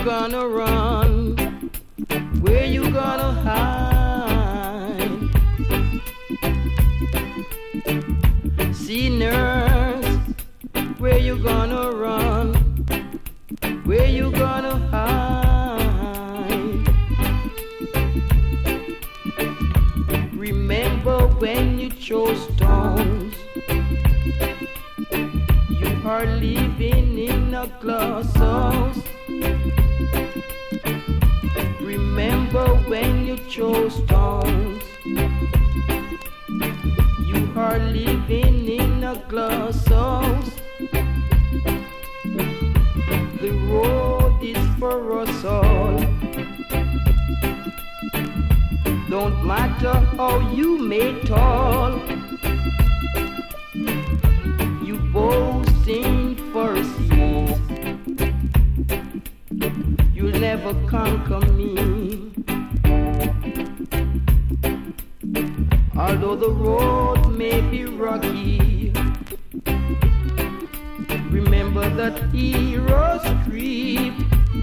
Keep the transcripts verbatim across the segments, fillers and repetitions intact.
gonna run? Where you gonna hide? Sinners, where you gonna run? Where you gonna hide? Remember when you chose stones, you are living in a glass house. Remember when you chose stones, you are living in a glass house. The road is for us all. Don't matter how you may tall, you boasting for seas, you'll never conquer me. Although the road may be rocky, remember that heroes creep.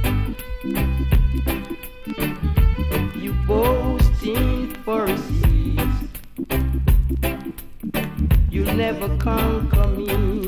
You boasting for seas, you'll never conquer me.